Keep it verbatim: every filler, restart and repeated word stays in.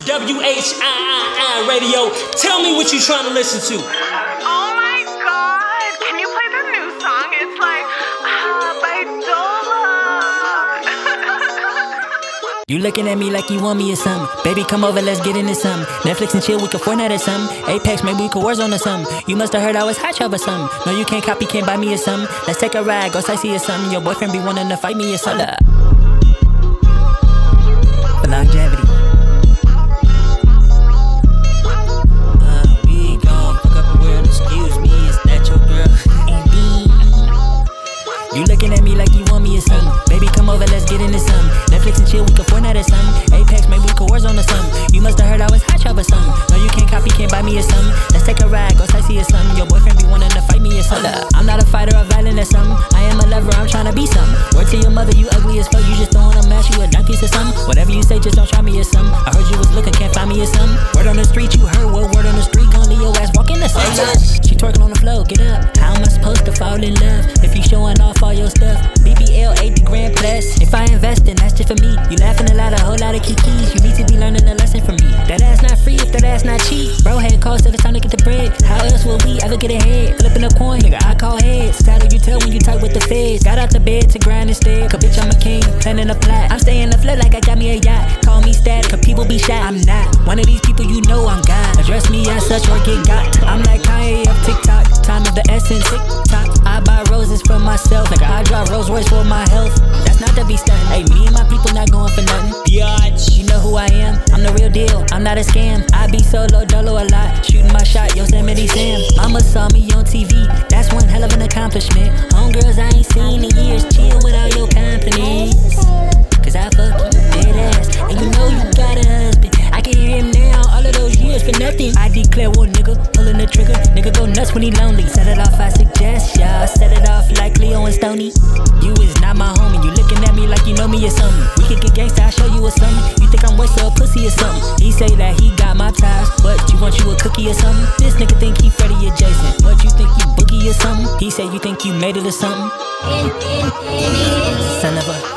W H I I I Radio. Tell me what you trying to listen to. Oh my God! Can you play the new song? It's like ah, by Dola. You looking at me like you want me or something. Baby, come over, let's get into something. Netflix and chill, we can Fortnite or something. Apex, maybe we could Warzone or something. You must have heard I was hot shop or something. No, you can't copy, can't buy me or something. Let's take a ride, go sightsee or something. Your boyfriend be wanting to fight me or something. For longevity. Uh, we gon' fuck up the world, excuse me, is that your girl? Indeed. You looking at me like you want me or something. Baby, come over, let's get into something. Netflix and chill, we can Fortnite or something. Apex, maybe we could Warzone or something. You must have heard I was hot shop or something. No, you can't copy, can't buy me or something. Let's take a ride, go sightsee or something. Your boyfriend be wanting to fight me or something. I'm not a fighter or violent or something. I am a lover, I'm trying to be something. Word to your mother, you ugly as fuck. You just throwing a mash, you a dime piece or something. Whatever you say, just don't try me or something. I heard you was looking, can't find me or something. Word on the street, you heard what word on the street. Gon' leave your ass walking the same. She twerking on the floor, get up. How am I supposed to fall in love if you showing off all your stuff? B B L eighty grand plus. If I invest, then that's just for me. You laughing a lot, a whole lot of kikis. You need to be learning a lesson from me. That ass not free if that ass not cheap. Bro had calls till it's time to get the bread. How else will we ever get ahead? Flipping a coin, nigga, I call heads. How do you tell when you talk with the feds? Got out the bed to grind instead. Cause bitch, I'm a king, planning a plot. I'm staying afloat like I got me a yacht. Call me static, cause people be shy. I'm not one of these people, you know I'm God. Address me as such or get got. I'm like Kanye of TikTok. Time of the essence, TikTok. I buy roses for myself. Nigga, I drive Rolls Royce for my health. That's not to be stunting. Hey, me and my people not going for nothing. Biatch, you know who I am. I'm the real deal. I'm not a scam. I be solo dolo a lot. Shooting my shot, Yosemite Sam. Mama saw me on T V. That's one hell of an accomplishment. Homegirls I ain't seen in years. Chill without your confidence. Cause I fuck you dead ass. And you know you got a husband. I can hear him now. All of those years for nothing. I declare one nigga pulling the trigger. Nigga go nuts when he lonely. Set it off, I suggest y'all. Set it off like Cleo and Stoney. You is not my homie. You looking at me like you know me or something. We could get gangsta, I'll show you or something. You think I'm waste of a pussy or something. He say that he got my ties. What, you want you a cookie or something? This nigga think he Freddy or Jason. What, you think you Boogie or something? He say you think you made it or something. Son of a